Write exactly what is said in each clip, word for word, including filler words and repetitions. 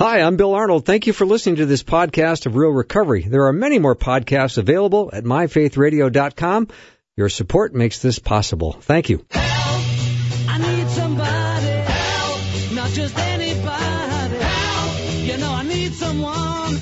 Hi, I'm Bill Arnold. Thank you for listening to this podcast of Real Recovery. There are many more podcasts available at my faith radio dot com. Your support makes this possible. Thank you. Help! I need somebody. Help! Not just anybody. Help! You know I need someone.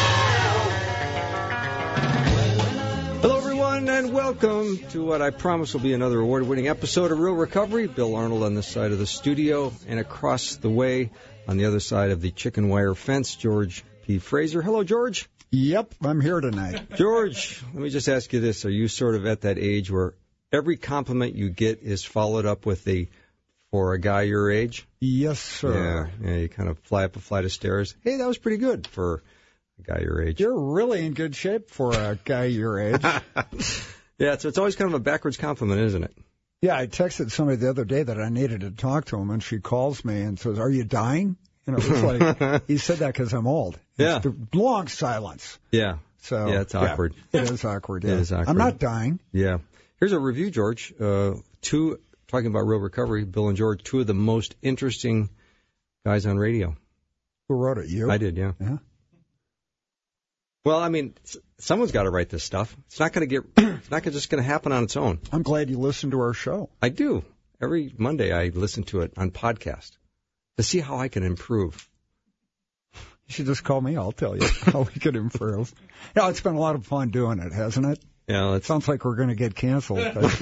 Hello, everyone, and welcome to what I promise will be another award-winning episode of Real Recovery. Bill Arnold on this side of the studio, and across the way on the other side of the chicken wire fence, George P. Fraser. Hello, George. Yep, I'm here tonight. George, let me just ask you this. Are you sort of at that age where every compliment you get is followed up with a, for a guy your age? Yes, sir. Yeah, yeah, you kind of fly up a flight of stairs. Hey, that was pretty good for a guy your age. You're really in good shape for a guy your age. Yeah, so it's always kind of a backwards compliment, isn't it? Yeah, I texted somebody the other day that I needed to talk to him, and she calls me and says, "Are you dying?" And it was like, he said that because I'm old. Yeah. It's the long silence. Yeah. So yeah, it's awkward. Yeah, it is awkward. Yeah. It is awkward. I'm not dying. Yeah. Here's a review, George. Uh, two, talking about Real Recovery, Bill and George, two of the most interesting guys on radio. Who wrote it? You? I did, yeah. Yeah. Well, I mean, someone's got to write this stuff. It's not going to get. It's not just going to happen on its own. I'm glad you listened to our show. I do. Every Monday I listen to it on podcast to see how I can improve. You should just call me. I'll tell you how we could improve. Yeah, it's been a lot of fun doing it, hasn't it? Yeah, it sounds like we're going to get canceled.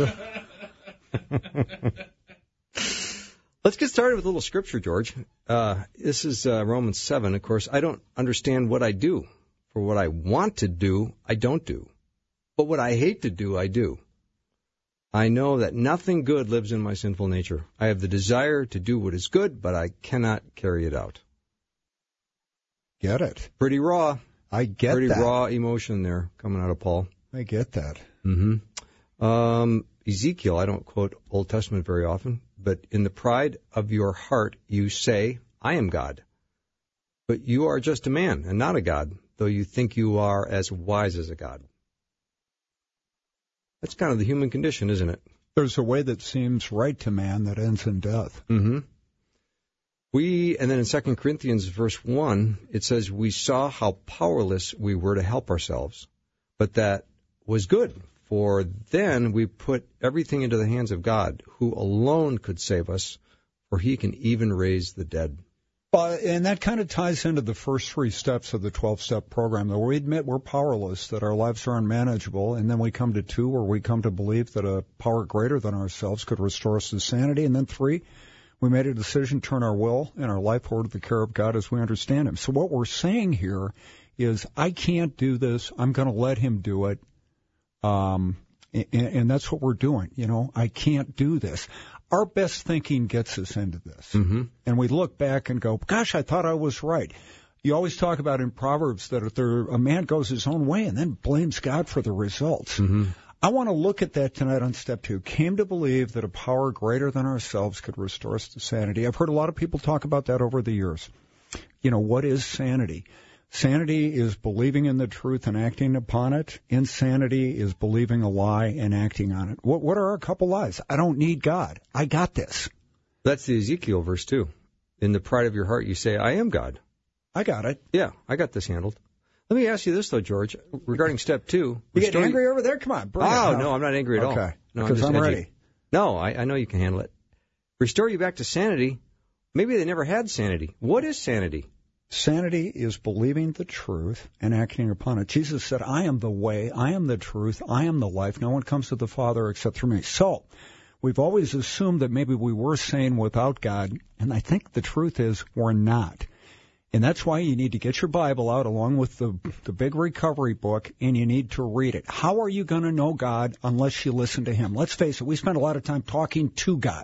Let's get started with a little scripture, George. Uh, this is uh, Romans seven. Of course, I don't understand what I do. For what I want to do, I don't do. But what I hate to do, I do. I know that nothing good lives in my sinful nature. I have the desire to do what is good, but I cannot carry it out. Get it. Pretty raw. I get Pretty that. Pretty raw emotion there coming out of Paul. I get that. Mm-hmm. Um, Ezekiel, I don't quote Old Testament very often, but in the pride of your heart you say, I am God. But you are just a man and not a God, though you think you are as wise as a God. That's kind of the human condition, isn't it? There's a way that seems right to man that ends in death. Mm-hmm. We, and then in Second Corinthians verse one, it says, we saw how powerless we were to help ourselves, but that was good, for then we put everything into the hands of God, who alone could save us, for he can even raise the dead. Uh, and that kind of ties into the first three steps of the twelve-step program, though we admit we're powerless, that our lives are unmanageable, and then we come to two, where we come to believe that a power greater than ourselves could restore us to sanity, and then three, we made a decision to turn our will and our life over to the care of God as we understand him. So what we're saying here is, I can't do this, I'm going to let him do it, um, and, and that's what we're doing. You know, I can't do this. Our best thinking gets us into this. Mm-hmm. And we look back and go, gosh, I thought I was right. You always talk about in Proverbs that if there, a man goes his own way and then blames God for the results. Mm-hmm. I want to look at that tonight on step two. Came to believe that a power greater than ourselves could restore us to sanity. I've heard a lot of people talk about that over the years. You know, what is sanity? Sanity is believing in the truth and acting upon it. Insanity is believing a lie and acting on it. What, what are a couple lies? I don't need God. I got this. That's the Ezekiel verse two. In the pride of your heart you say, I am God. I got it. Yeah, I got this handled. Let me ask you this, though, George, regarding step two. You getting angry over there? Come on, bring it. Oh, no, I'm not angry at all. Okay, no, because I'm, I'm edgy. ready. No, I, I know you can handle it. Restore you back to sanity. Maybe they never had sanity. What is sanity? Sanity is believing the truth and acting upon it. Jesus said, I am the way, I am the truth, I am the life. No one comes to the Father except through me. So we've always assumed that maybe we were sane without God, and I think the truth is we're not. And that's why you need to get your Bible out along with the, the big recovery book, and you need to read it. How are you going to know God unless you listen to him? Let's face it, we spend a lot of time talking to God.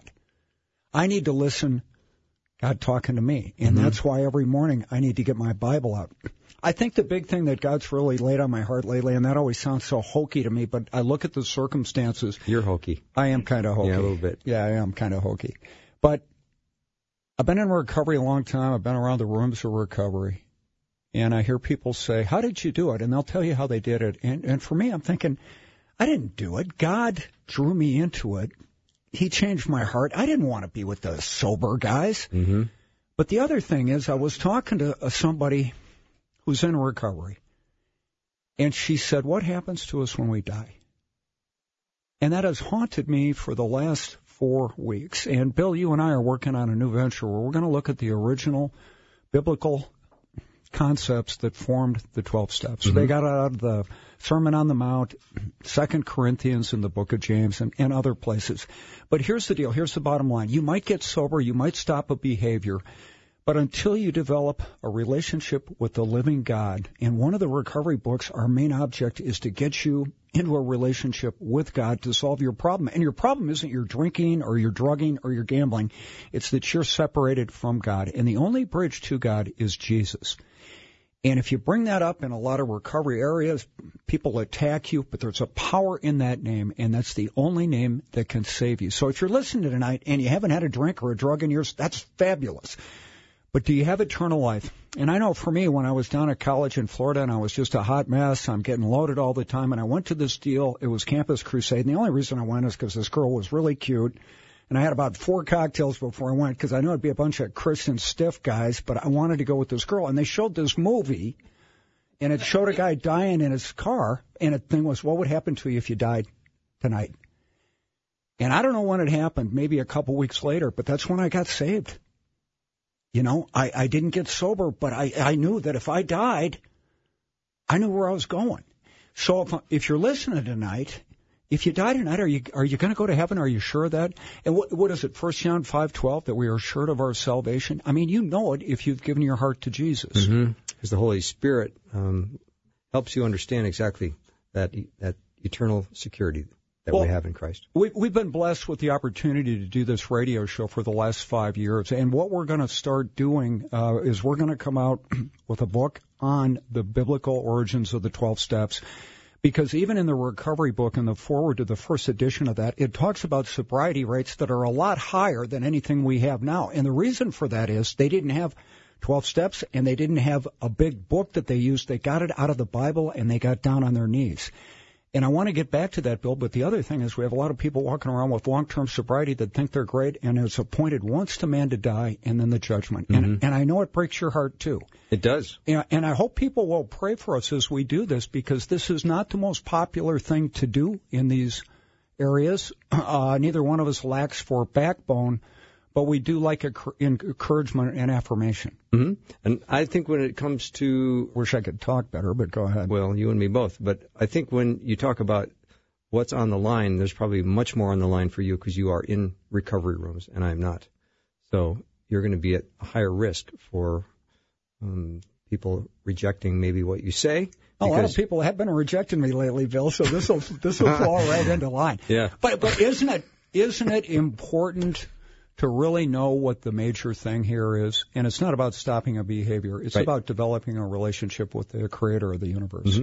I need to listen God talking to me. And mm-hmm. that's why every morning I need to get my Bible out. I think the big thing that God's really laid on my heart lately, and that always sounds so hokey to me, but I look at the circumstances. You're hokey. I am kind of hokey. Yeah, a little bit. Yeah, I am kind of hokey. But I've been in recovery a long time. I've been around the rooms of recovery. And I hear people say, how did you do it? And they'll tell you how they did it. And, and for me, I'm thinking, I didn't do it. God drew me into it. He changed my heart. I didn't want to be with the sober guys. Mm-hmm. But the other thing is, I was talking to uh, somebody who's in recovery, and she said, what happens to us when we die? And that has haunted me for the last four weeks. And, Bill, you and I are working on a new venture where we're going to look at the original biblical concepts that formed the twelve steps. Mm-hmm. They got out of the Sermon on the Mount, Second Corinthians, and the book of James, and, and other places. But here's the deal. Here's the bottom line. You might get sober. You might stop a behavior. But until you develop a relationship with the living God, in one of the recovery books, our main object is to get you into a relationship with God to solve your problem. And your problem isn't your drinking or your drugging or your gambling. It's that you're separated from God. And the only bridge to God is Jesus. And if you bring that up in a lot of recovery areas, people attack you, but there's a power in that name, and that's the only name that can save you. So if you're listening tonight and you haven't had a drink or a drug in yours, that's fabulous. But do you have eternal life? And I know for me, when I was down at college in Florida and I was just a hot mess, I'm getting loaded all the time, and I went to this deal. It was Campus Crusade, and the only reason I went is because this girl was really cute. And I had about four cocktails before I went because I knew it'd be a bunch of Christian stiff guys, but I wanted to go with this girl. And they showed this movie, and it showed a guy dying in his car, and the thing was, what would happen to you if you died tonight? And I don't know when it happened, maybe a couple weeks later, but that's when I got saved. You know, I, I didn't get sober, but I, I knew that if I died, I knew where I was going. So if, if you're listening tonight, if you die tonight, are you are you going to go to heaven? Are you sure of that? And what what is it, First John five twelve, that we are assured of our salvation? I mean, you know it if you've given your heart to Jesus. Mm-hmm. Because the Holy Spirit um, helps you understand exactly that that eternal security that well, we have in Christ. We, we've been blessed with the opportunity to do this radio show for the last five years. And what we're going to start doing uh, is we're going to come out with a book on the biblical origins of the twelve steps. Because even in the recovery book, in the foreword to the first edition of that, it talks about sobriety rates that are a lot higher than anything we have now. And the reason for that is they didn't have twelve steps, and they didn't have a big book that they used. They got it out of the Bible, and they got down on their knees. And I want to get back to that, Bill, but the other thing is we have a lot of people walking around with long-term sobriety that think they're great, and it's appointed once to man to die and then the judgment. Mm-hmm. And, and I know it breaks your heart, too. It does. And, and I hope people will pray for us as we do this, because this is not the most popular thing to do in these areas. Uh, neither one of us lacks for backbone, but we do like encouragement and affirmation. Mm-hmm. And I think when it comes to... Wish I could talk better, but go ahead. Well, you and me both. But I think when you talk about what's on the line, there's probably much more on the line for you because you are in recovery rooms, and I'm not. So you're going to be at a higher risk for um, people rejecting maybe what you say. A lot of people have been rejecting me lately, Bill, so this will this will fall right into line. Yeah. But but isn't it isn't it important to really know what the major thing here is? And it's not about stopping a behavior. It's right. about developing a relationship with the creator of the universe. Mm-hmm.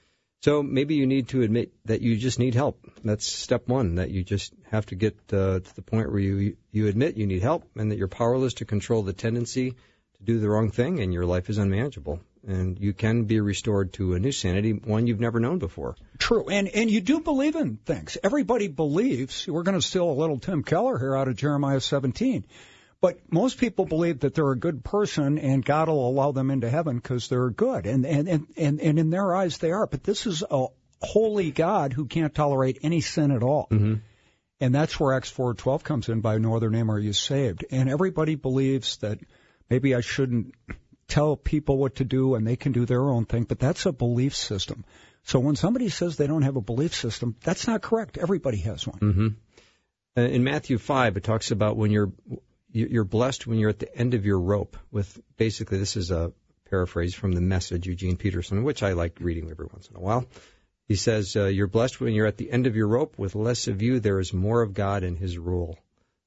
So maybe you need to admit that you just need help. That's step one, that you just have to get uh, to the point where you, you admit you need help and that you're powerless to control the tendency to do the wrong thing and your life is unmanageable. And you can be restored to a new sanity, one you've never known before. True. And and you do believe in things. Everybody believes. We're going to steal a little Tim Keller here out of Jeremiah seventeen. But most people believe that they're a good person and God will allow them into heaven because they're good. And, and, and, and, and in their eyes they are. But this is a holy God who can't tolerate any sin at all. Mm-hmm. And that's where Acts four twelve comes in. By no other name are you saved. And everybody believes that maybe I shouldn't tell people what to do and they can do their own thing, but that's a belief system. So when somebody says they don't have a belief system, that's not correct. Everybody has one. Mm-hmm. Uh, in Matthew five, it talks about when you're you're blessed when you're at the end of your rope. With basically, this is a paraphrase from the Message, Eugene Peterson, which I like reading every once in a while. He says, uh, you're blessed when you're at the end of your rope. With less of you, there is more of God and His rule.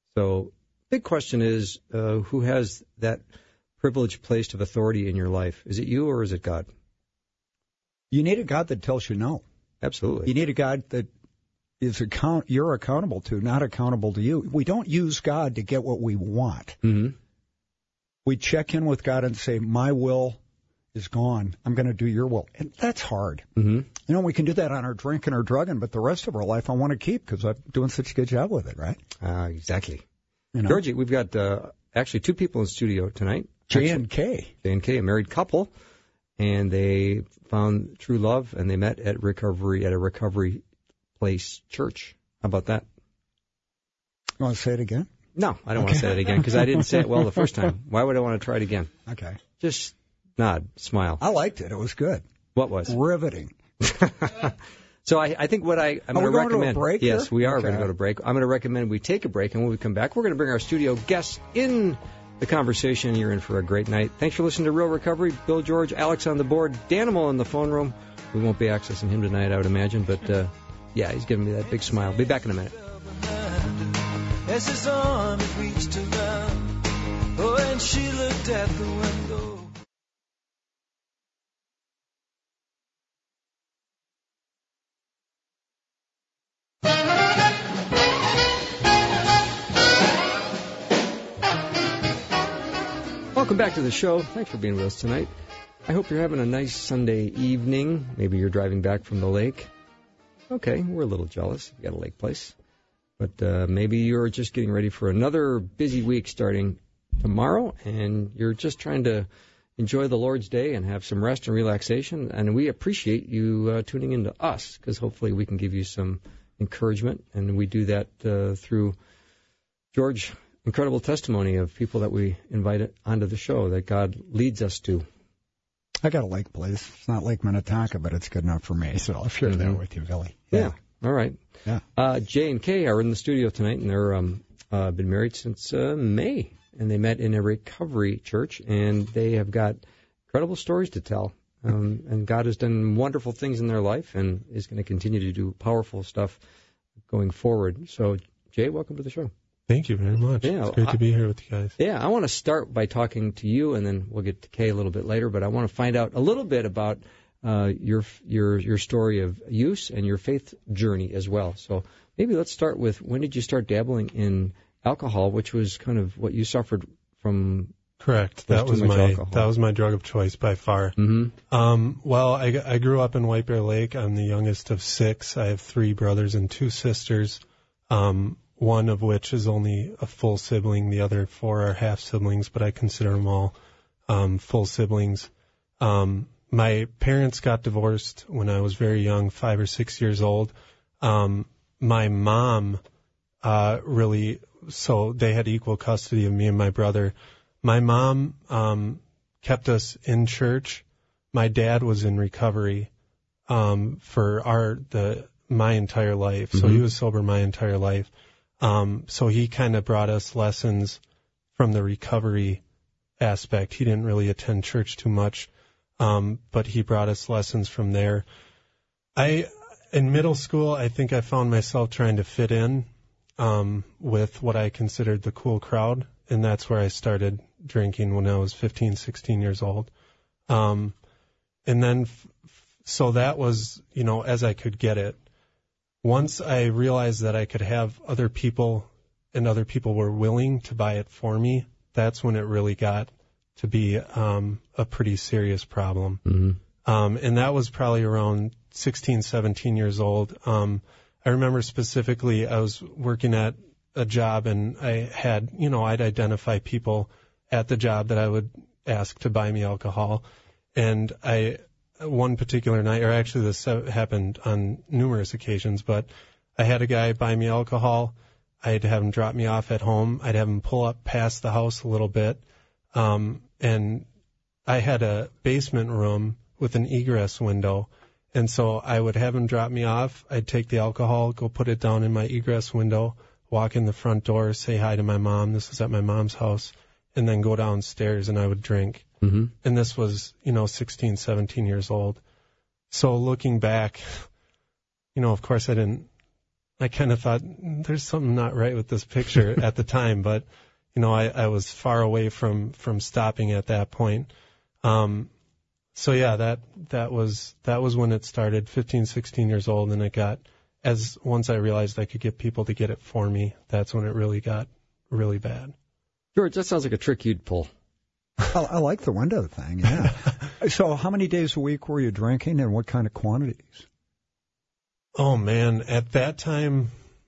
So big question is, uh, who has that privileged place of authority in your life? Is it you or is it God? You need a God that tells you no. Absolutely. You need a God that is account you're accountable to, not accountable to you. We don't use God to get what we want. Mm-hmm. We check in with God and say, my will is gone. I'm going to do your will. And that's hard. Mm-hmm. You know, we can do that on our drinking or drugging, but the rest of our life I want to keep because I'm doing such a good job with it, right? Uh, exactly. You know? Georgie, we've got... Uh, actually two people in the studio tonight. J and K. J and K, a married couple, and they found true love, and they met at recovery at a recovery place church. How about that? You want to say it again? No, I don't okay. want to say it again because I didn't say it well the first time. Why would I want to try it again? Okay. Just nod, smile. I liked it. It was good. What was? Riveting. So I, I think what I, I'm are going to we recommend. going to a break yes, here? we are okay. going to go to break. I'm going to recommend we take a break, and when we come back, we're going to bring our studio guests in the conversation. You're in for a great night. Thanks for listening to Real Recovery. Bill George, Alex on the board, Danimal in the phone room. We won't be accessing him tonight, I would imagine, but uh, yeah, he's giving me that big smile. Be back in a minute. As his arm had reached around, oh, and she looked at the window. Welcome back to the show. Thanks for being with us tonight. I hope you're having a nice Sunday evening. Maybe you're driving back from the lake. Okay, we're a little jealous. You got a lake place. But uh, maybe you're just getting ready for another busy week starting tomorrow, and you're just trying to enjoy the Lord's Day and have some rest and relaxation. And we appreciate you uh, tuning in to us, because hopefully we can give you some encouragement. And we do that uh, through George. Incredible testimony of people that we invite onto the show that God leads us to. I got a lake place. It's not Lake Minnetonka, but it's good enough for me, so I'll share mm-hmm. that with you, Billy. Yeah. yeah. All right. Yeah. Uh, J and K are in the studio tonight, and they're um, uh, been married since uh, May, and they met in a recovery church, and they have got incredible stories to tell. Um, and God has done wonderful things in their life, and is going to continue to do powerful stuff going forward. So, Jay, welcome to the show. Thank you very much. Yeah, it's great I, to be here with you guys. Yeah, I want to start by talking to you, and then we'll get to Kay a little bit later. But I want to find out a little bit about uh, your your your story of use and your faith journey as well. So maybe let's start with, when did you start dabbling in alcohol, which was kind of what you suffered from? Correct. That was my alcohol. that was my drug of choice by far. Mm-hmm. Um, well, I, I grew up in White Bear Lake. I'm the youngest of six. I have three brothers and two sisters. Um, One of which is only a full sibling. The other four are half siblings, but I consider them all um, full siblings. Um, my parents got divorced when I was very young, five or six years old. Um, my mom uh, really, so they had equal custody of me and my brother. My mom um, kept us in church. My dad was in recovery um, for our the my entire life, so mm-hmm. he was sober my entire life. Um, so he kind of brought us lessons from the recovery aspect. He didn't really attend church too much, um, but he brought us lessons from there. I, in middle school, I think I found myself trying to fit in, um, with what I considered the cool crowd. And that's where I started drinking when I was fifteen, sixteen years old. Um, and then, f- so that was, you know, as I could get it. Once I realized that I could have other people and other people were willing to buy it for me, that's when it really got to be um, a pretty serious problem. Mm-hmm. Um, and that was probably around sixteen, seventeen years old. Um, I remember specifically I was working at a job and I had, you know, I'd identify people at the job that I would ask to buy me alcohol. And I... One particular night, or actually this happened on numerous occasions, but I had a guy buy me alcohol. I'd have him drop me off at home. I'd have him pull up past the house a little bit. Um, and I had a basement room with an egress window. And so I would have him drop me off. I'd take the alcohol, go put it down in my egress window, walk in the front door, say hi to my mom. This was at my mom's house. And then go downstairs and I would drink. Mm-hmm. And this was, you know, sixteen, seventeen years old. So looking back, you know, of course I didn't, I kind of thought there's something not right with this picture at the time, but, you know, I, I was far away from, from stopping at that point. Um, so yeah, that, that was, that was when it started, fifteen, sixteen years old. And it got, as once I realized I could get people to get it for me, that's when it really got really bad. George, that sounds like a trick you'd pull. I, I like the window thing, yeah. So how many days a week were you drinking and what kind of quantities? Oh, man. At that time,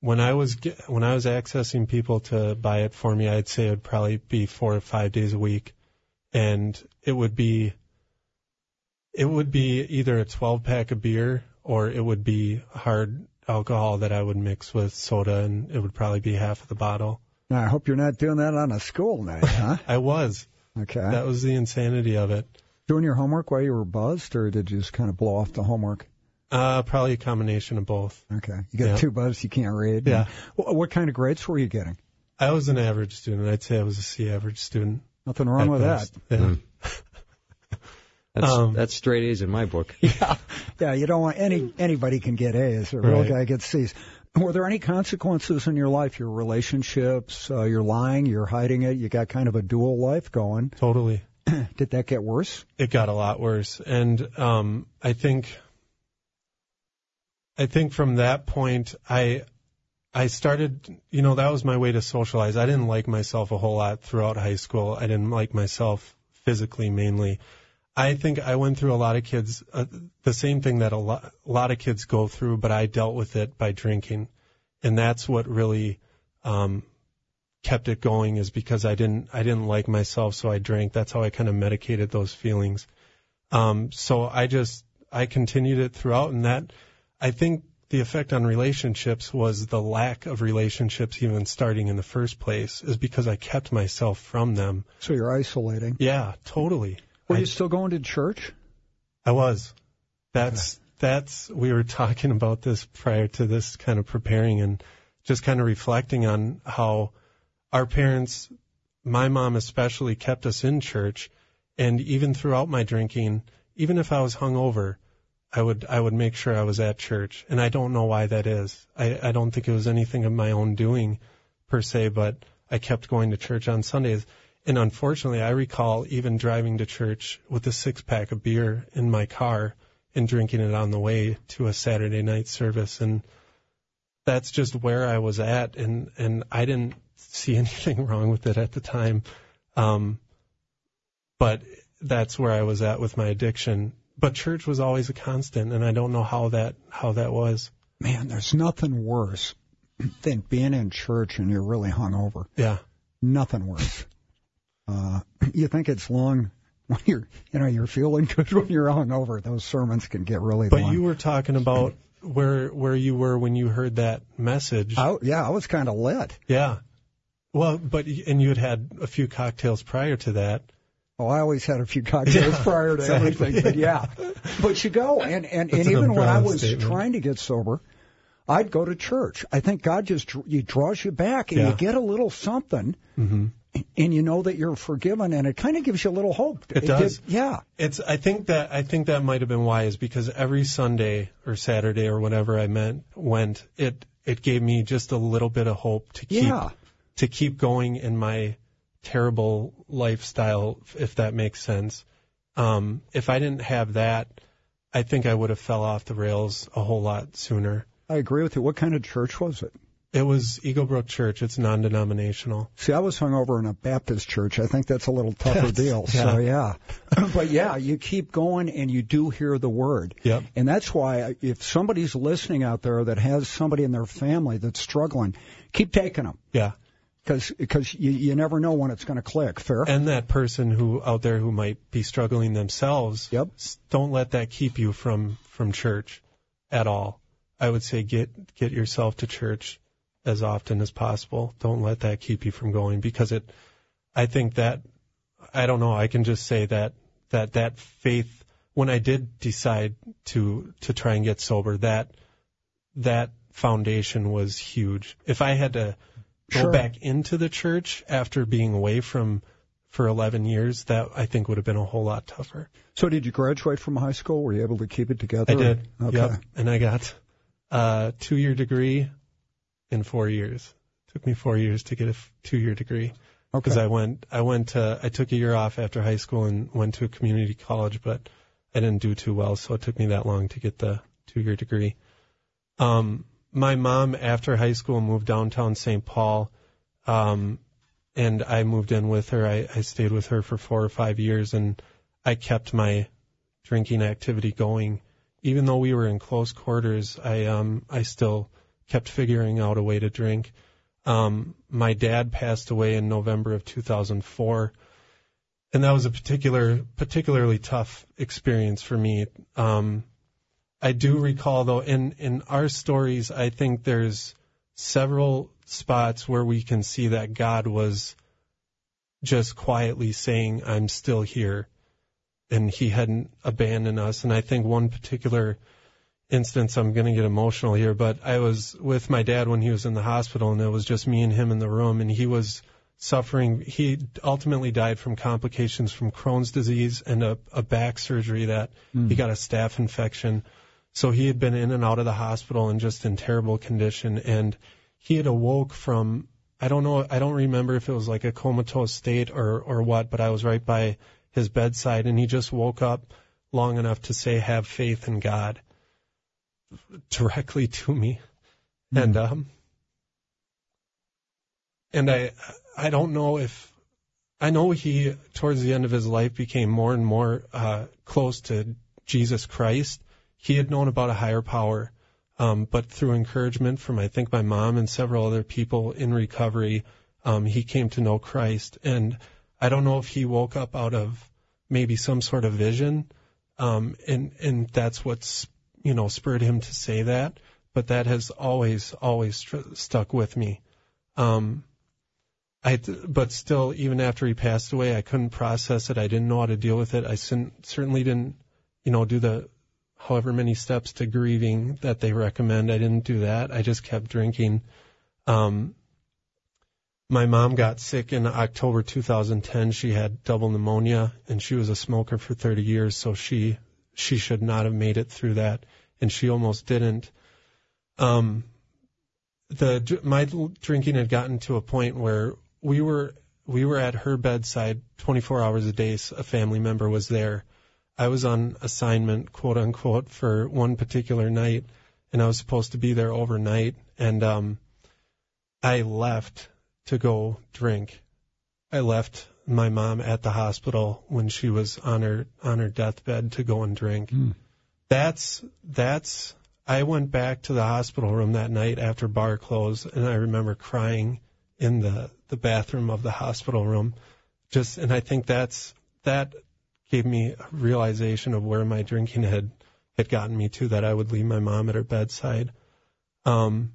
when I was ge- when I was accessing people to buy it for me, I'd say it would probably be four or five days a week, and it would be it would be either a twelve pack of beer or it would be hard alcohol that I would mix with soda, and it would probably be half of the bottle. Now, I hope you're not doing that on a school night, huh? I was. Okay. That was the insanity of it. Doing your homework while you were buzzed, or did you just kind of blow off the homework? Uh, probably a combination of both. Okay. You got Yeah. too buzzed, you can't read. Yeah. What, what kind of grades were you getting? I was an average student. I'd say I was a C average student. Nothing wrong with best. that. Yeah. Mm. That's, Um, that's straight A's in my book. Yeah. Yeah, you don't want any anybody can get A's. A real Right. guy gets C's. Were there any consequences in your life, your relationships, uh, you're lying, you're hiding it, you got kind of a dual life going? Totally. Did that get worse? It got a lot worse. And um, I think I think from that point, I I started, you know, that was my way to socialize. I didn't like myself a whole lot throughout high school. I didn't like myself physically mainly. I think I went through a lot of kids, uh, the same thing that a lot, a lot of kids go through, but I dealt with it by drinking. And that's what really um, kept it going, is because I didn't I didn't like myself, so I drank. That's how I kind of medicated those feelings. Um, so I just, I continued it throughout, and that, I think the effect on relationships was the lack of relationships even starting in the first place, is because I kept myself from them. So you're isolating. Yeah, totally. Were I, you still going to church? I was. That's, that's, we were talking about this prior to this, kind of preparing and just kind of reflecting on how our parents, my mom especially, kept us in church. And even throughout my drinking, even if I was hungover, I would I would make sure I was at church. And I don't know why that is. I, I don't think it was anything of my own doing per se, but I kept going to church on Sundays. And unfortunately, I recall even driving to church with a six-pack of beer in my car and drinking it on the way to a Saturday night service. And that's just where I was at, and, and I didn't see anything wrong with it at the time. Um, but that's where I was at with my addiction. But church was always a constant, and I don't know how that how that was. Man, there's nothing worse than being in church and you're really hungover. Yeah. Nothing worse. Uh, you think it's long when you're, you know, you're feeling good when you're hungover. Those sermons can get really But long. you were talking about where where you were when you heard that message. I, yeah, I was kind of lit. Yeah. Well, but and you had had a few cocktails prior to that. Oh, I always had a few cocktails Yeah, prior to exactly. everything, but yeah. But you go, and, and, and That's an even when I umbrella was statement. trying to get sober, I'd go to church. I think God just dr- he draws you back, and Yeah. you get a little something, Mm-hmm. and you know that you're forgiven, and it kind of gives you a little hope. It does. did- yeah. It's. I think that. I think that might have been why, is because every Sunday or Saturday or whenever I meant went, it it gave me just a little bit of hope to keep Yeah. to keep going in my terrible lifestyle, if that makes sense. Um, if I didn't have that, I think I would have fell off the rails a whole lot sooner. I agree with you. What kind of church was it? It was Eagle Brook Church. It's non-denominational. See, I was hungover in a Baptist church. I think that's a little tougher deal. So, yeah. But, yeah, you keep going, and you do hear the word. Yep. And that's why if somebody's listening out there that has somebody in their family that's struggling, keep taking them. Yeah. Because you, you never know when it's going to click. Fair? And that person who out there who might be struggling themselves, Yep. s- don't let that keep you from, from church at all. I would say get get yourself to church as often as possible. Don't let that keep you from going, because it, I think that, I don't know, I can just say that, that, that faith, when I did decide to, to try and get sober, that, that foundation was huge. If I had to go Sure. back into the church after being away from, for eleven years, that I think would have been a whole lot tougher. So did you graduate from high school? Were you able to keep it together? I did. Okay. Yep. And I got a two-year degree in four years. It took me four years to get a f- two-year degree. Because Okay. I went, I went to, I took a year off after high school and went to a community college, but I didn't do too well, so it took me that long to get the two-year degree. Um, my mom, after high school, moved downtown Saint Paul, um, and I moved in with her. I, I stayed with her for four or five years, and I kept my drinking activity going. Even though we were in close quarters, I um, I still kept figuring out a way to drink. Um, my dad passed away in November of two thousand four, and that was a particular, particularly tough experience for me. Um, I do recall, though, in, in our stories, I think there's several spots where we can see that God was just quietly saying, I'm still here, and he hadn't abandoned us. And I think one particular instance, I'm going to get emotional here, but I was with my dad when he was in the hospital, and it was just me and him in the room, and he was suffering. He ultimately died from complications from Crohn's disease and a, a back surgery that mm. he got a staph infection. So he had been in and out of the hospital and just in terrible condition, and he had awoke from, I don't know, I don't remember if it was like a comatose state or, or what, but I was right by his bedside, and he just woke up long enough to say, have faith in God, directly to me. Mm. And, um, and I, I don't know if, I know he, towards the end of his life, became more and more, uh, close to Jesus Christ. He had known about a higher power, um, but through encouragement from, I think, my mom and several other people in recovery, um, he came to know Christ. And I don't know if he woke up out of maybe some sort of vision, um, and, and that's what's, you know, spurred him to say that, but that has always, always st- stuck with me. Um, I, but still, even after he passed away, I couldn't process it. I didn't know how to deal with it. I certainly didn't, you know, do the however many steps to grieving that they recommend. I didn't do that. I just kept drinking. Um, my mom got sick in October two thousand ten. She had double pneumonia, and she was a smoker for thirty years, so she she should not have made it through that, and she almost didn't. Um, the my drinking had gotten to a point where we were we were at her bedside twenty-four hours a day. A family member was there. I was on assignment, quote unquote, for one particular night, and I was supposed to be there overnight, and um, I left to go drink. I left my mom at the hospital when she was on her on her deathbed to go and drink. Mm. That's that's. I went back to the hospital room that night after bar closed, and I remember crying in the the bathroom of the hospital room. Just, and I think that's that. gave me a realization of where my drinking had, had gotten me to, that I would leave my mom at her bedside. Um,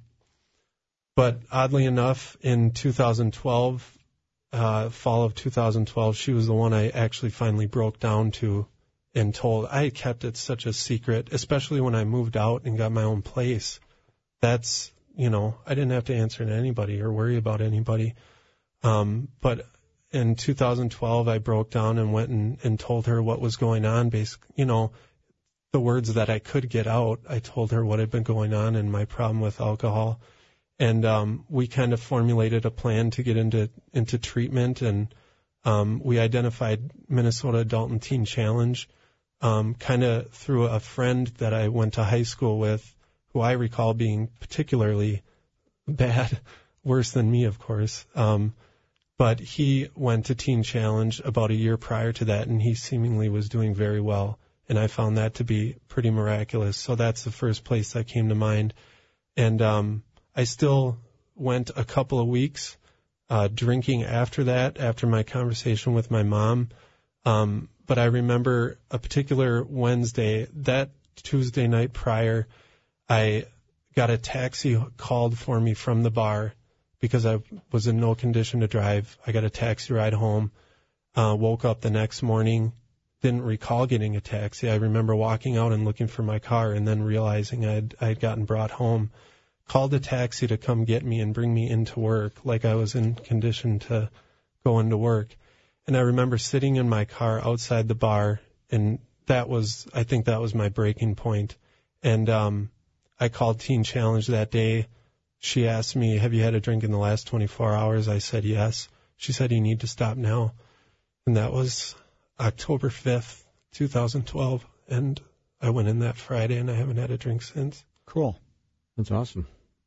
but oddly enough, in two thousand twelve, uh, fall of two thousand twelve, she was the one I actually finally broke down to and told. I had kept it such a secret, especially when I moved out and got my own place. That's, you know, I didn't have to answer to anybody or worry about anybody. Um, but in two thousand twelve, I broke down and went and, and told her what was going on. Basically, you know, the words that I could get out, I told her what had been going on and my problem with alcohol. And um, we kind of formulated a plan to get into into treatment. And um, we identified Minnesota Adult and Teen Challenge, um, kind of through a friend that I went to high school with, who I recall being particularly bad, worse than me, of course. Um, But he went to Teen Challenge about a year prior to that, and he seemingly was doing very well. And I found that to be pretty miraculous. So that's the first place that came to mind. And um, I still went a couple of weeks uh, drinking after that, after my conversation with my mom. Um, but I remember a particular Wednesday, that Tuesday night prior, I got a taxi called for me from the bar, because I was in no condition to drive. I got a taxi ride home, uh, woke up the next morning, didn't recall getting a taxi. I remember walking out and looking for my car and then realizing I'd, I'd gotten brought home, called a taxi to come get me and bring me into work like I was in condition to go into work. And I remember sitting in my car outside the bar, and that was, I think that was my breaking point. And um, I called Teen Challenge that day. She asked me, have you had a drink in the last twenty-four hours? I said, yes. She said, you need to stop now. And that was October fifth, twenty twelve. And I went in that Friday, and I haven't had a drink since. Cool. That's awesome.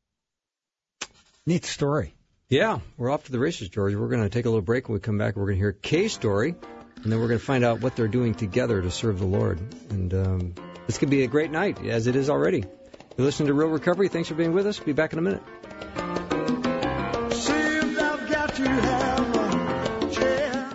Neat story. Yeah, we're off to the races, George. We're going to take a little break. When we come back, we're going to hear Kay's story, and then we're going to find out what they're doing together to serve the Lord. And um, this could be a great night, as it is already. You're listening to Real Recovery. Thanks for being with us. Be back in a minute. Seems I've got to have a chair.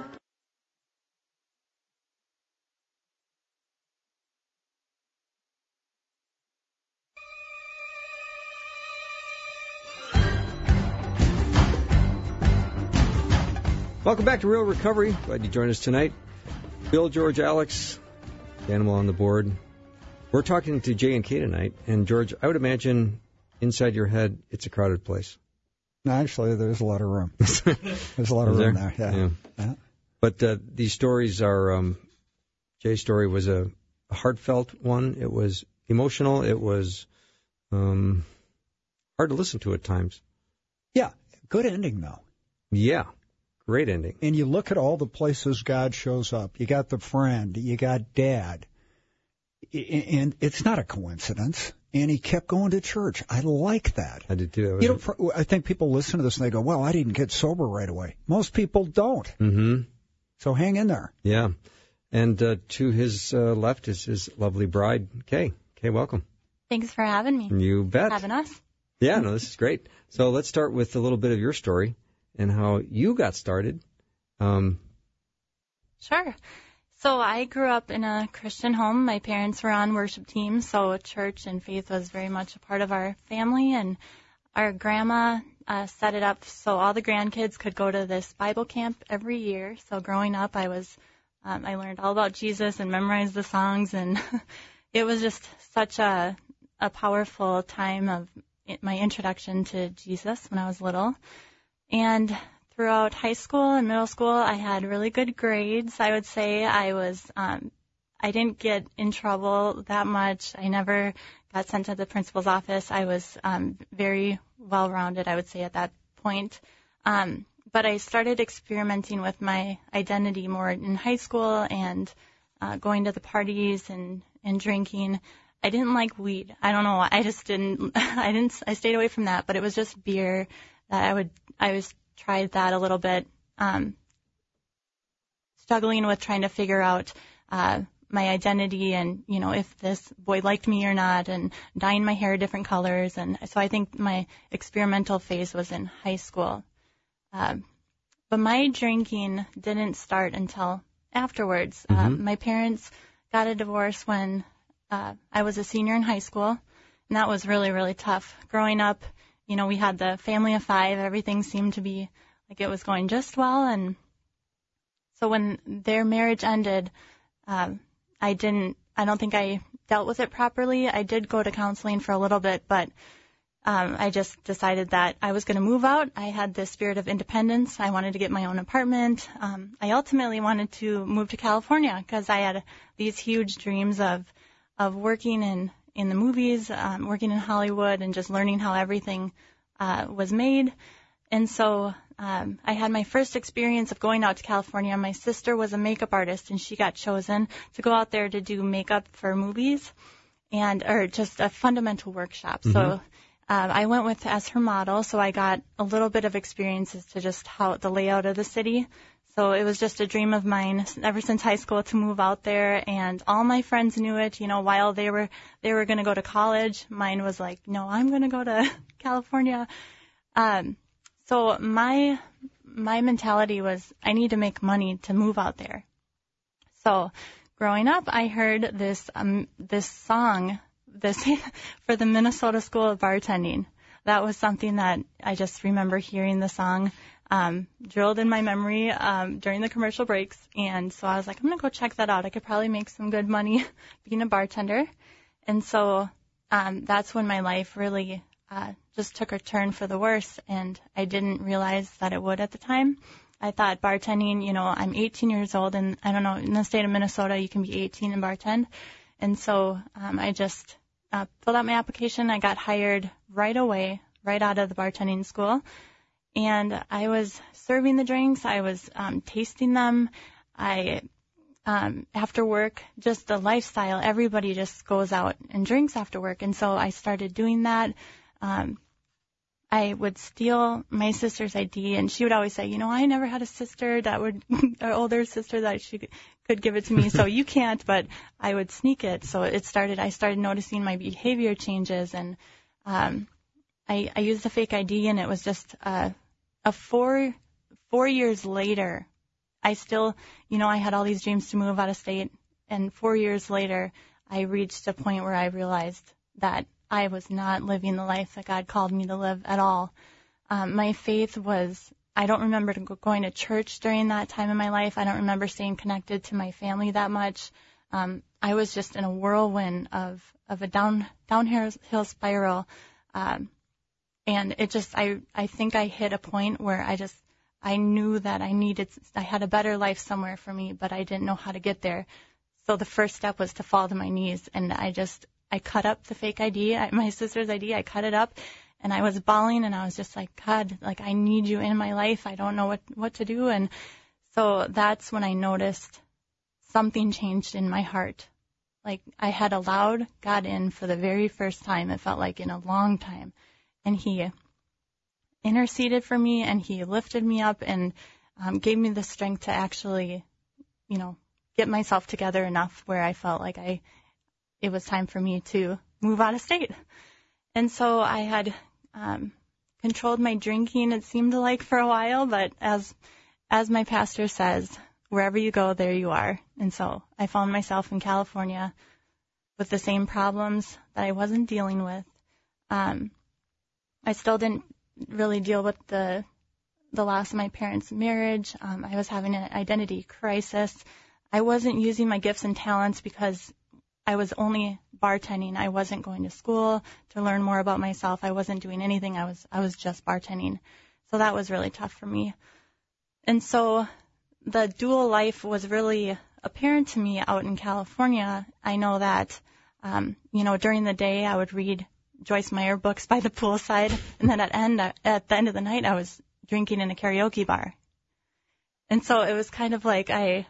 Welcome back to Real Recovery. Glad you joined us tonight. Bill, George, Alex, Animal on the board. We're talking to Jay and Kay tonight. And, George, I would imagine inside your head it's a crowded place. No, actually, there's a lot of room. There's a lot of Is room there? there. Yeah. Yeah. yeah. But uh, these stories are, um, Jay's story was a, a heartfelt one. It was emotional. It was um, hard to listen to at times. Yeah. Good ending, though. Yeah. Great ending. And you look at all the places God shows up. You got the friend. You got Dad. And it's not a coincidence. And he kept going to church. I like that. I did too. You know, I think people listen to this and they go, well, I didn't get sober right away. Most people don't. Mm-hmm. So hang in there. Yeah. And uh, to his uh, left is his lovely bride, Kay. Kay, welcome. Thanks for having me. You bet. Having us. Yeah, no, this is great. So let's start with a little bit of your story and how you got started. Um, Sure. So I grew up in a Christian home. My parents were on worship teams, so church and faith was very much a part of our family. And our grandma uh, set it up so all the grandkids could go to this Bible camp every year. So growing up, I was um, I learned all about Jesus and memorized the songs, and it was just such a a powerful time of my introduction to Jesus when I was little. And throughout high school and middle school, I had really good grades. I would say I was, um, I didn't get in trouble that much. I never got sent to the principal's office. I was um, very well-rounded, I would say, at that point. Um, but I started experimenting with my identity more in high school and uh, going to the parties and, and drinking. I didn't like weed. I don't know why. I just didn't. I didn't. I stayed away from that. But it was just beer that I would. I was tried that a little bit. Um, struggling with trying to figure out uh, my identity and, you know, if this boy liked me or not, and dyeing my hair different colors. And so I think my experimental phase was in high school. Um, but my drinking didn't start until afterwards. Mm-hmm. Uh, my parents got a divorce when uh, I was a senior in high school, and that was really, really tough. Growing up, you know, we had the family of five. Everything seemed to be like it was going just well. And so when their marriage ended, um, I didn't, I don't think I dealt with it properly. I did go to counseling for a little bit, but um, I just decided that I was going to move out. I had this spirit of independence. I wanted to get my own apartment. Um, I ultimately wanted to move to California because I had these huge dreams of, of working in in the movies, um, working in Hollywood, and just learning how everything uh, was made. And so um, I had my first experience of going out to California. My sister was a makeup artist, and she got chosen to go out there to do makeup for movies, and or just a fundamental workshop. Mm-hmm. So uh, I went with as her model, so I got a little bit of experience as to just how the layout of the city. So it was just a dream of mine ever since high school to move out there, and all my friends knew it. You know, while they were they were going to go to college, mine was like, no, I'm going to go to California. Um, so my my mentality was I need to make money to move out there. So growing up, I heard this um, this song this for the Minnesota School of Bartending. That was something that I just remember hearing the song. Um, drilled in my memory um, during the commercial breaks, and so I was like, I'm going to go check that out. I could probably make some good money being a bartender. And so um, that's when my life really uh, just took a turn for the worse, and I didn't realize that it would at the time. I thought bartending, you know, I'm eighteen years old, and I don't know, in the state of Minnesota, you can be eighteen and bartend. And so um, I just uh, filled out my application. I got hired right away, right out of the bartending school. And I was serving the drinks. I was um, tasting them. I, um, after work, just the lifestyle, everybody just goes out and drinks after work. And so I started doing that. Um, I would steal my sister's I D, and she would always say, you know, I never had a sister that would, or older sister that she could, could give it to me, so you can't, but I would sneak it. So it started, I started noticing my behavior changes, and um, I, I used a fake I D, and it was just uh, a four, four years later, I still, you know, I had all these dreams to move out of state, and four years later, I reached a point where I realized that I was not living the life that God called me to live at all. Um, my faith was, I don't remember going to church during that time in my life. I don't remember staying connected to my family that much. Um, I was just in a whirlwind of, of a down, downhill spiral. Um, and it just, I, I think I hit a point where I just, I knew that I needed, I had a better life somewhere for me, but I didn't know how to get there. So the first step was to fall to my knees, and I just, I cut up the fake I D, I, my sister's I D, I cut it up, and I was bawling, and I was just like, God, like, I need you in my life. I don't know what, what to do. And so that's when I noticed something changed in my heart. Like, I had allowed God in for the very first time, it felt like in a long time. And he interceded for me, and he lifted me up and um, gave me the strength to actually, you know, get myself together enough where I felt like I, it was time for me to move out of state. And so I had um, controlled my drinking, it seemed like, for a while, but as as my pastor says, wherever you go, there you are. And so I found myself in California with the same problems that I wasn't dealing with. Um, I still didn't really deal with the the loss of my parents' marriage. Um, I was having an identity crisis. I wasn't using my gifts and talents because I was only bartending. I wasn't going to school to learn more about myself. I wasn't doing anything. I was I was just bartending. So that was really tough for me. And so the dual life was really apparent to me out in California. I know that, um, you know, during the day I would read Joyce Meyer books by the poolside, and then at end at the end of the night I was drinking in a karaoke bar. And so it was kind of like I.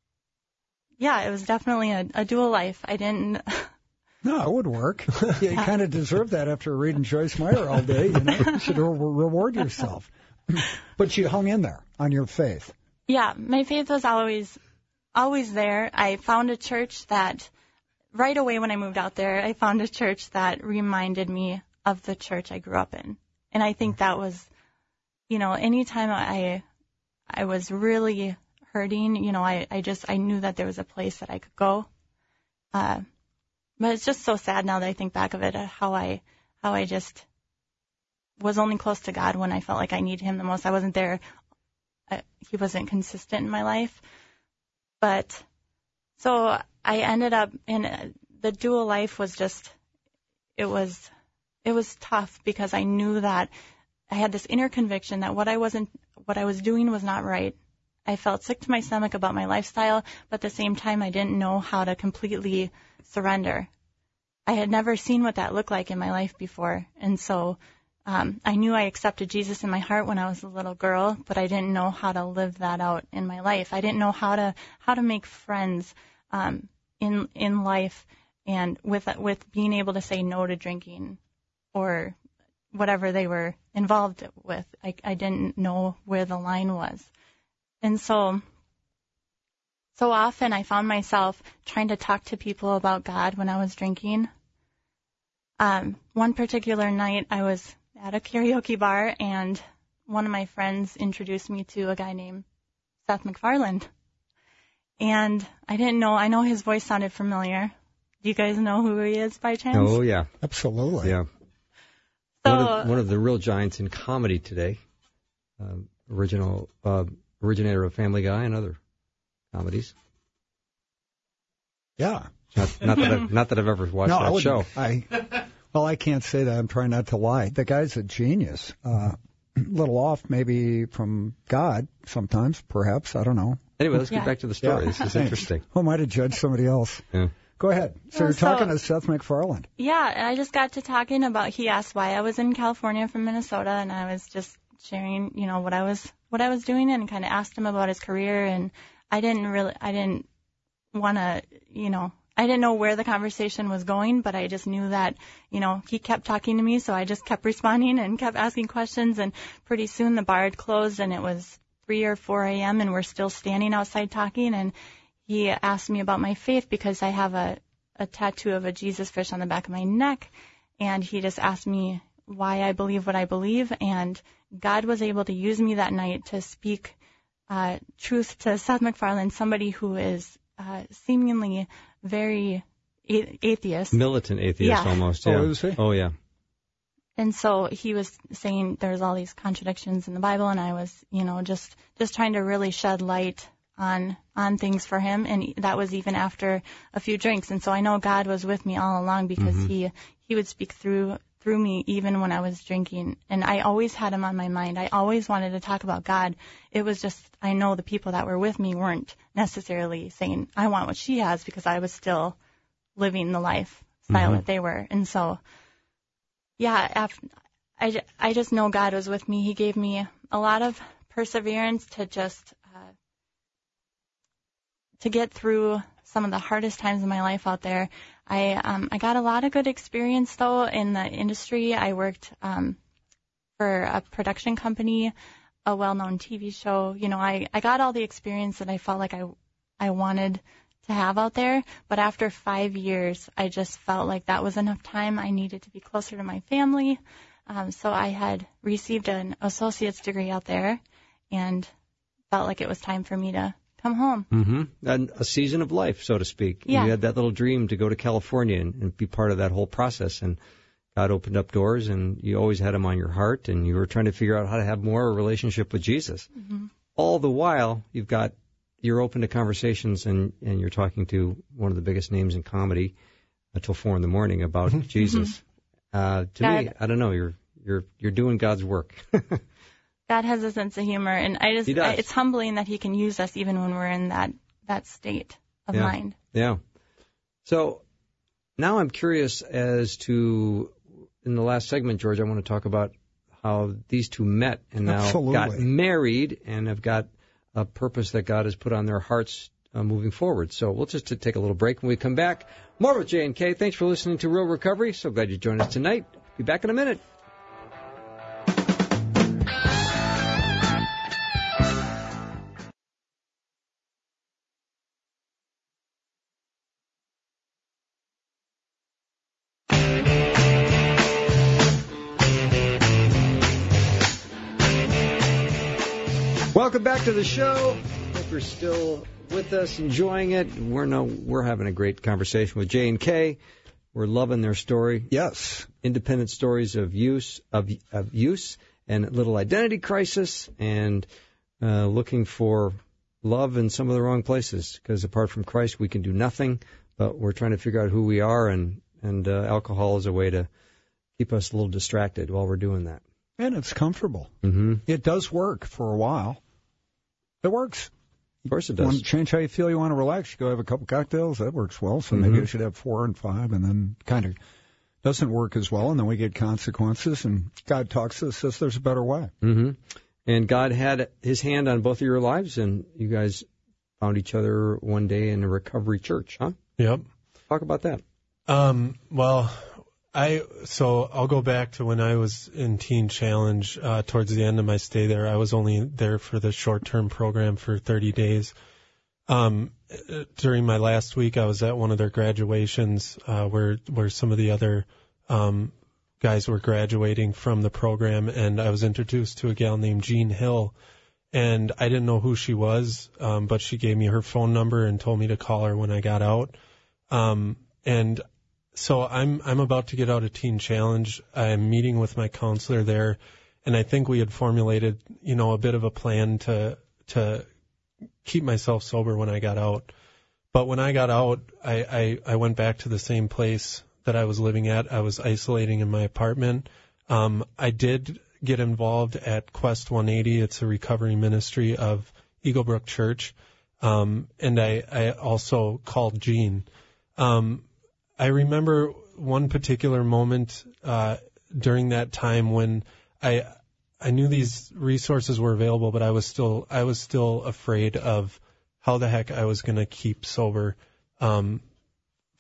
Yeah, it was definitely a, a dual life. I didn't. No, it would work. You kind of deserve that after reading Joyce Meyer all day. You know, you should re- reward yourself. But you hung in there on your faith. Yeah, my faith was always, always there. I found a church that, right away when I moved out there, I found a church that reminded me of the church I grew up in, and I think that was, you know, anytime I, I was really hurting, you know, I, I just, I knew that there was a place that I could go. Uh, but it's just so sad now that I think back of it, uh, how I, how I just was only close to God when I felt like I needed him the most. I wasn't there. Uh, he wasn't consistent in my life. But, so I ended up in, uh, the dual life was just, it was, it was tough because I knew that I had this inner conviction that what I wasn't, what I was doing was not right. I felt sick to my stomach about my lifestyle, but at the same time, I didn't know how to completely surrender. I had never seen what that looked like in my life before, and so um, I knew I accepted Jesus in my heart when I was a little girl, but I didn't know how to live that out in my life. I didn't know how to how to make friends um, in in life, and with with being able to say no to drinking or whatever they were involved with. I, I didn't know where the line was. And so, so often I found myself trying to talk to people about God when I was drinking. Um, one particular night I was at a karaoke bar, and one of my friends introduced me to a guy named Seth MacFarlane. And I didn't know, I know his voice sounded familiar. Do you guys know who he is by chance? Oh, yeah. Absolutely. Yeah. So, one, of, one of the real giants in comedy today. Um, original... Uh, originator of Family Guy and other comedies. Yeah. Not, not that I've, not that I've ever watched no, that I show. I, well, I can't say that. I'm trying not to lie. The guy's a genius. Uh, a little off maybe from God sometimes, perhaps. I don't know. Anyway, let's Yeah. get back to the story. Yeah. This is interesting. Who might have judged somebody else? Yeah. Go ahead. So Yeah, you're so- talking to Seth MacFarlane. yeah, and I just got to talking about, he asked why I was in California from Minnesota, and I was just sharing, you know, what I was what I was doing, and kind of asked him about his career, and I didn't really, I didn't want to, you know, I I didn't know where the conversation was going, but I just knew that, you know, he kept talking to me, so I just kept responding and kept asking questions, and pretty soon the bar had closed, and it was three or four a.m., and we're still standing outside talking, and he asked me about my faith because I have a, a tattoo of a Jesus fish on the back of my neck, and he just asked me why I believe what I believe, and God was able to use me that night to speak uh, truth to Seth MacFarlane, somebody who is uh, seemingly very a- atheist. Militant atheist, Yeah. almost. Oh, Yeah. is he? Oh, yeah. And so he was saying there's all these contradictions in the Bible, and I was, you know, just just trying to really shed light on on things for him, and that was even after a few drinks. And so I know God was with me all along because Mhm. he he would speak through through me even when I was drinking, and I always had him on my mind. I always wanted to talk about God. It was just, I know the people that were with me weren't necessarily saying, I want what she has, because I was still living the lifestyle Mhm. that they were. And so, yeah, after, I, ju- I just know God was with me. He gave me a lot of perseverance to just, uh, to get through some of the hardest times in my life out there. I um, I got a lot of good experience, though, in the industry. I worked um, for a production company, a well-known T V show. You know, I, I got all the experience that I felt like I, I wanted to have out there. But after five years, I just felt like that was enough time. I needed to be closer to my family. Um, so I had received an associate's degree out there and felt like it was time for me to come home. Mm-hmm. And a season of life, so to speak. Yeah. You had that little dream to go to California and, and be part of that whole process. And God opened up doors, and you always had him on your heart, and you were trying to figure out how to have more of a relationship with Jesus. Mm-hmm. All the while, you've got, you're open to conversations, and, and you're talking to one of the biggest names in comedy until four in the morning about Jesus. Uh, to God. me, I don't know, you're, you're, you're doing God's work. God has a sense of humor, and I just He does. I, it's humbling that he can use us even when we're in that, that state of Yeah. mind. Yeah. So now I'm curious as to, in the last segment, George, I want to talk about how these two met and now Absolutely. got married and have got a purpose that God has put on their hearts uh, moving forward. So we'll just take a little break. When we come back, more with J and K. Thanks for listening to Real Recovery. So glad you joined us tonight. Be back in a minute. Welcome back to the show. Hope you're still with us, enjoying it. We're no, we're having a great conversation with J and K. We're loving their story. Yes. Independent stories of use of, of use and a little identity crisis, and uh, looking for love in some of the wrong places. Because apart from Christ, we can do nothing. But we're trying to figure out who we are, and and uh, alcohol is a way to keep us a little distracted while we're doing that. And it's comfortable. Mm-hmm. It does work for a while. It works. Of course, it You want does. to change how you feel, you want to relax, you go have a couple cocktails, that works well. So Mhm. maybe I should have four and five, and then kind of doesn't work as well, and then we get consequences, and God talks to us, says there's a better way. Mm-hmm. And God had His hand on both of your lives, and you guys found each other one day in a recovery church, huh? Yep. Talk about that. Um, well, I so I'll go back to when I was in Teen Challenge. Uh, towards the end of my stay there, I was only there for the short-term program for thirty days. Um, during my last week, I was at one of their graduations uh, where where some of the other um, guys were graduating from the program, and I was introduced to a gal named Jean Hill. And I didn't know who she was, um, but she gave me her phone number and told me to call her when I got out. Um, and so I'm I'm about to get out of Teen Challenge. I'm meeting with my counselor there, and I think we had formulated, you know, a bit of a plan to to keep myself sober when I got out. But when I got out, I, I, I went back to the same place that I was living at. I was isolating in my apartment. Um, I did get involved at Quest one eighty. It's a recovery ministry of Eagle Brook Church. Um, and I, I also called Jean. Um, I remember one particular moment uh, during that time when I I knew these resources were available, but I was still I was still afraid of how the heck I was going to keep sober um,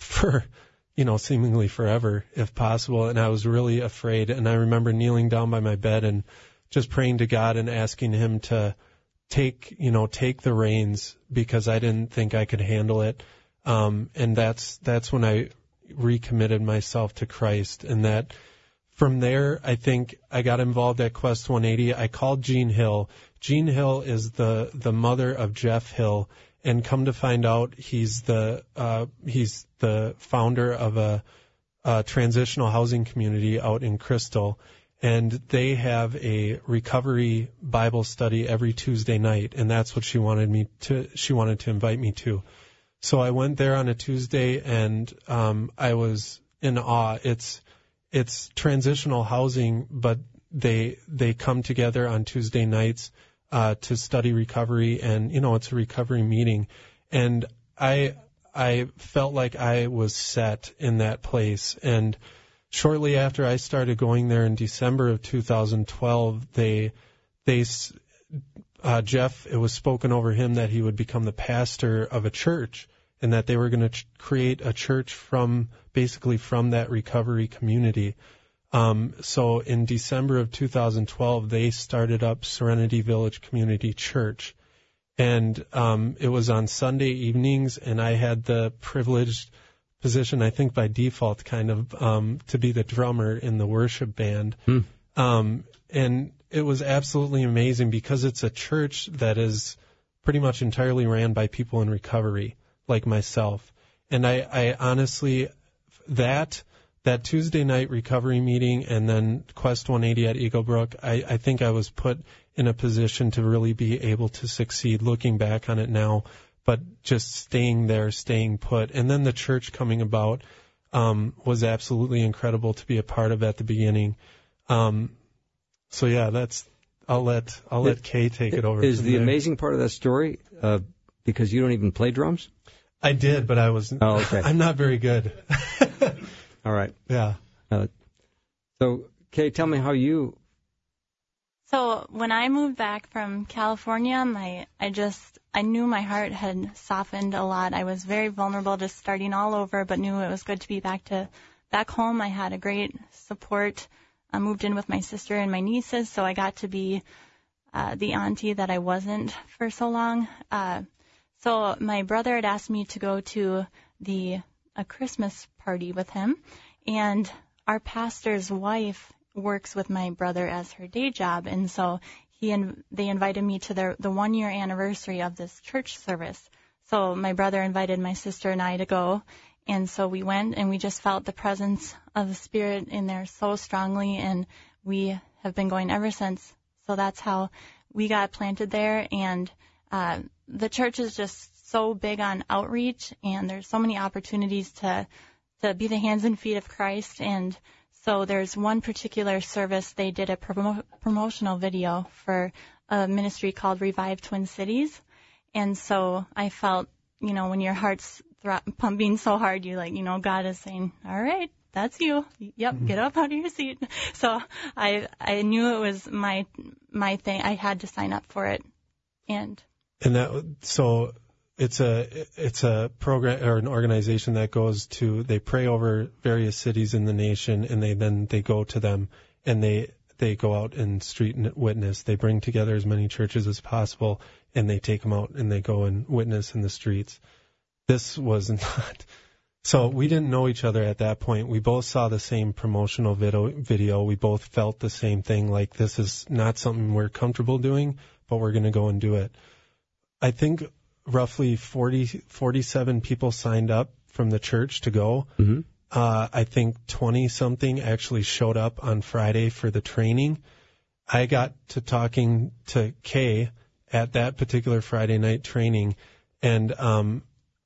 for, you know, seemingly forever, if possible. And I was really afraid. And I remember kneeling down by my bed and just praying to God and asking him to take, you know, take the reins, because I didn't think I could handle it. Um, and that's, that's when I recommitted myself to Christ. And that from there, I think I got involved at Quest one eighty. I called Jean Hill. Jean Hill is the, the mother of Jeff Hill. And come to find out, he's the, uh, he's the founder of a, a transitional housing community out in Crystal. And they have a recovery Bible study every Tuesday night, and that's what she wanted me to. She wanted to invite me to. So I went there on a Tuesday, and um, I was in awe. It's it's transitional housing, but they they come together on Tuesday nights uh, to study recovery, and you know it's a recovery meeting. And I I felt like I was set in that place, and shortly after I started going there in December of two thousand twelve, they, they, uh, Jeff, it was spoken over him that he would become the pastor of a church, and that they were going to ch- create a church from, basically from that recovery community. Um, so in December of two thousand twelve, they started up Serenity Village Community Church. And, um, it was on Sunday evenings, and I had the privileged position, I think by default, kind of, um, to be the drummer in the worship band. Hmm. Um, and it was absolutely amazing, because it's a church that is pretty much entirely ran by people in recovery, like myself. And I, I honestly, that, that Tuesday night recovery meeting and then Quest one eighty at Eagle Brook, I, I think I was put in a position to really be able to succeed, looking back on it now. But just staying there, staying put. And then the church coming about um, was absolutely incredible to be a part of at the beginning. Um, so yeah, that's. I'll let I'll let Kay take it over. Is the there. amazing part of that story uh, because you don't even play drums? I did, but I was. Oh, okay. I'm not very good. All right. Yeah. Uh, so Kay, tell me how you. So when I moved back from California, my I just I knew my heart had softened a lot. I was very vulnerable, just starting all over, but knew it was good to be back to back home. I had a great support. I moved in with my sister and my nieces, so I got to be uh, the auntie that I wasn't for so long. Uh, so my brother had asked me to go to the a Christmas party with him, and our pastor's wife works with my brother as her day job, and so he and they invited me to their the one year anniversary of this church service. So my brother invited my sister and I to go, and so we went, and we just felt the presence of the Spirit in there so strongly, and we have been going ever since. So that's how we got planted there, and uh, the church is just so big on outreach, and there's so many opportunities to to be the hands and feet of Christ. And so there's one particular service, they did a promo- promotional video for a ministry called Revive Twin Cities. And so I felt, you know, when your heart's thro- pumping so hard, you like, you know, God is saying, all right, that's you. Yep, mm-hmm. Get up out of your seat. So I I knew it was my my thing. I had to sign up for it. And and that so It's a it's a program or an organization that goes to they pray over various cities in the nation, and they then they go to them and they they go out and street and witness. They bring together as many churches as possible, and they take them out and they go and witness in the streets. This was not. So we didn't know each other at that point. We both saw the same promotional video. Video. We both felt the same thing. Like, this is not something we're comfortable doing, but we're going to go and do it. I think roughly forty, forty-seven people signed up from the church to go. Mm-hmm. Uh, I think twenty something actually showed up on Friday for the training. I got to talking to Kay at that particular Friday night training, and um,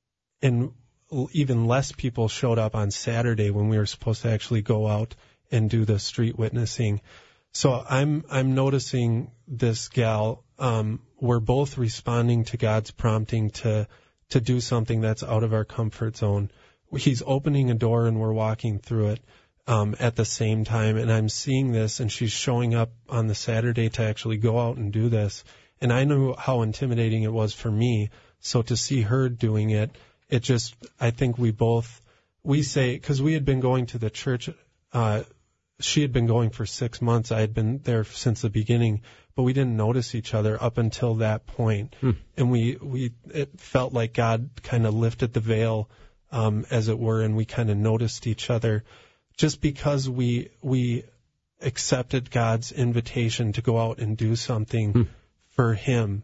and even less people showed up on Saturday when we were supposed to actually go out and do the street witnessing. So I'm I'm noticing this gal. Um, we're both responding to God's prompting to to do something that's out of our comfort zone. He's opening a door and we're walking through it um, at the same time. And I'm seeing this, and she's showing up on the Saturday to actually go out and do this. And I knew how intimidating it was for me. So to see her doing it, it just, I think we both we say, because we had been going to the church, uh, she had been going for six months. I had been there since the beginning, but we didn't notice each other up until that point. Hmm. And we, we, it felt like God kind of lifted the veil, um, as it were, and we kind of noticed each other just because we, we accepted God's invitation to go out and do something hmm. for Him.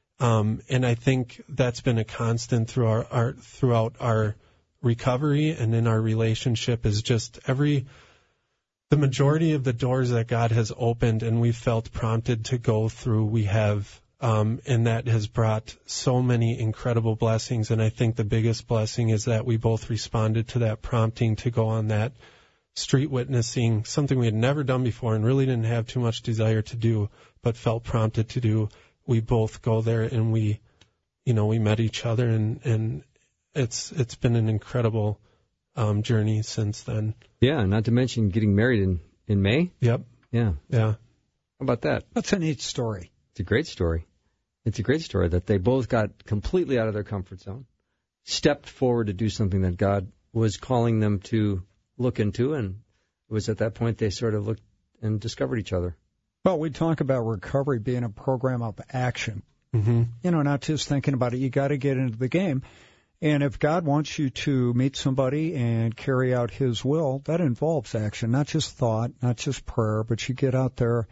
Um, and I think that's been a constant through our, our, throughout our recovery and in our relationship is just every, the majority of the doors that God has opened and we felt prompted to go through, we have, um, and that has brought so many incredible blessings. And I think the biggest blessing is that we both responded to that prompting to go on that street witnessing, something we had never done before and really didn't have too much desire to do, but felt prompted to do. We both go there and we, you know, we met each other and, and it's, it's been an incredible, um, journey since then. Yeah. Not to mention getting married in, in May. Yep. Yeah. Yeah. How about that? That's a neat story. It's a great story. It's a great story that they both got completely out of their comfort zone, stepped forward to do something that God was calling them to look into. And it was at that point they sort of looked and discovered each other. Well, we talk about recovery being a program of action. Mm-hmm. You know, not just thinking about it. You got to get into the game. And if God wants you to meet somebody and carry out His will, that involves action, not just thought, not just prayer, but you get out there.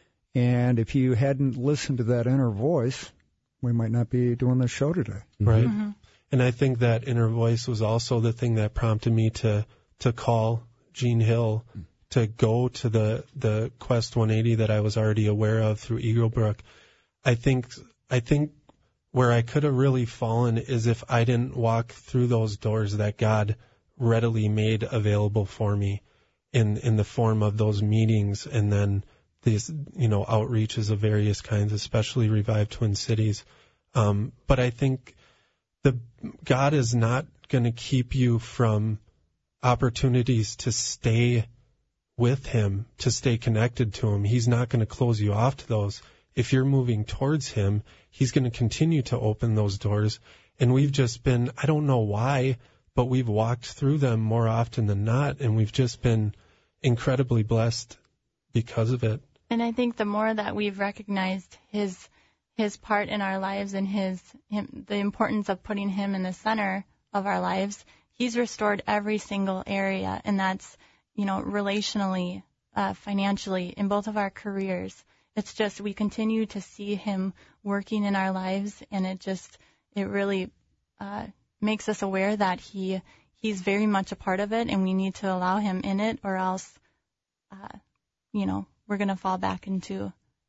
And if you hadn't listened to that inner voice, we might not be doing this show today. Right. Mm-hmm. And I think that inner voice was also the thing that prompted me to, to call Gene Hill to go to the, the Quest one eighty that I was already aware of through Eagle Brook. I think, I think where I could have really fallen is if I didn't walk through those doors that God readily made available for me in, in the form of those meetings and then these, you know, outreaches of various kinds, especially Revive Twin Cities. Um, but I think the, God is not going to keep you from opportunities to stay with Him, to stay connected to Him. He's not going to close you off to those. If you're moving towards Him, He's going to continue to open those doors. And we've just been, I don't know why, but we've walked through them more often than not, and we've just been incredibly blessed because of it. And I think the more that we've recognized His His part in our lives and His him, the importance of putting Him in the center of our lives, He's restored every single area, and that's, you know, relationally, uh, financially, in both of our careers. It's just we continue to see Him working in our lives, and it just it really uh, makes us aware that He He's very much a part of it, and we need to allow Him in it, or else, uh, you know, we're going to fall back into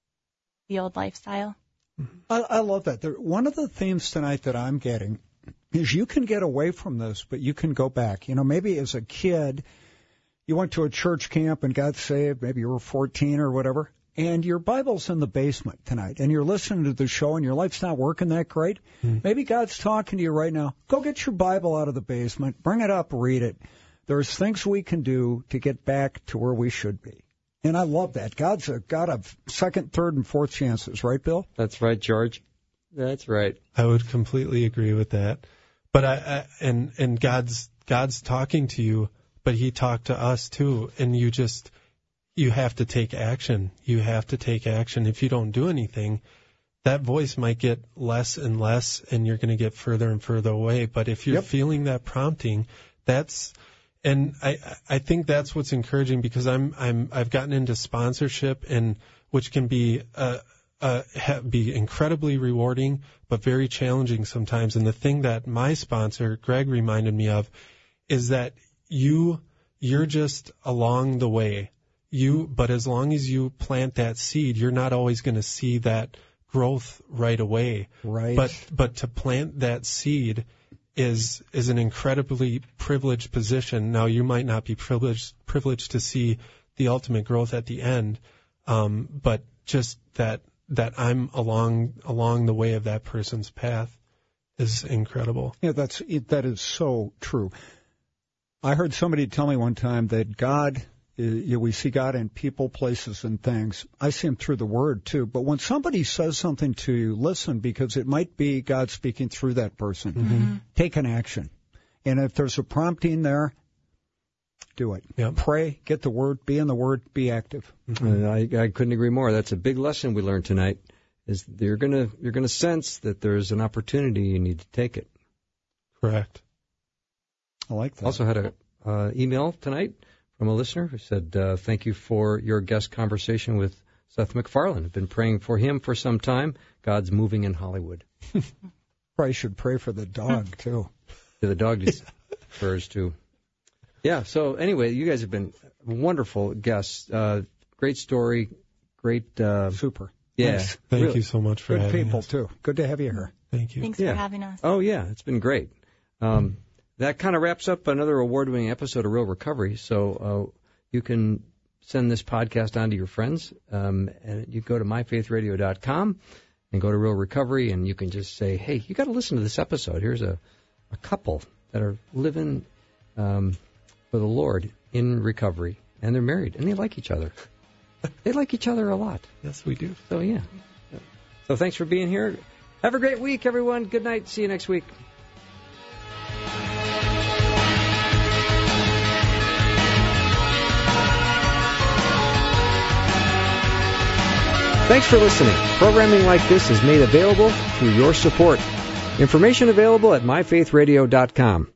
the old lifestyle. I, I love that. There, one of the themes tonight that I'm getting is you can get away from this, but you can go back. You know, maybe as a kid, you went to a church camp and got saved. Maybe you were fourteen or whatever. And your Bible's in the basement tonight, and you're listening to the show, and your life's not working that great. Mm. Maybe God's talking to you right now. Go get your Bible out of the basement, bring it up, read it. There's things we can do to get back to where we should be. And I love that. God's a God of second, third, and fourth chances, right, Bill? That's right, George. That's right. I would completely agree with that. But I, I and and God's God's talking to you, but He talked to us too, and you just. You have to take action. You have to take action. If you don't do anything, that voice might get less and less, and you're going to get further and further away. But if you're yep. feeling that prompting, that's, and I, I think that's what's encouraging, because I'm, I'm, I've gotten into sponsorship, and which can be, uh, uh, ha, be incredibly rewarding, but very challenging sometimes. And the thing that my sponsor, Greg, reminded me of is that you, you're just along the way. You, but as long as you plant that seed, you're not always going to see that growth right away. Right. But but to plant that seed is is an incredibly privileged position. Now, you might not be privileged privileged to see the ultimate growth at the end, um, but just that that I'm along along the way of that person's path is incredible. Yeah, that's that is so true. I heard somebody tell me one time that God. You know, we see God in people, places, and things. I see Him through the Word, too. But when somebody says something to you, listen, because it might be God speaking through that person. Mm-hmm. Take an action. And if there's a prompting there, Do it. Yep. Pray, get the Word, be in the Word, be active. Uh, I, I couldn't agree more. That's a big lesson we learned tonight. Is that you're gonna you're gonna sense that there's an opportunity, you need to take it. Correct. I like that. Also had a uh, email tonight from a listener who said, uh, "Thank you for your guest conversation with Seth MacFarlane. I've been praying for him for some time. God's moving in Hollywood." Probably should pray for the dog too. To the dog prayers too. Yeah. So anyway, you guys have been wonderful guests. Uh, great story. Great. Uh, Super. Yeah. Nice. Thank really you so much for Good having people us. too. Good to have you here. Thank you. Thanks Yeah. for having us. Oh yeah, it's been great. Um, that kind of wraps up another award-winning episode of Real Recovery. So uh, you can send this podcast on to your friends, um, and you go to my faith radio dot com and go to Real Recovery, and you can just say, "Hey, you got to listen to this episode. Here's a, a couple that are living um, for the Lord in recovery, and they're married, and they like each other. They like each other a lot. Yes, we do. So yeah. So thanks for being here. Have a great week, everyone. Good night. See you next week." Thanks for listening. Programming like this is made available through your support. Information available at my faith radio dot com.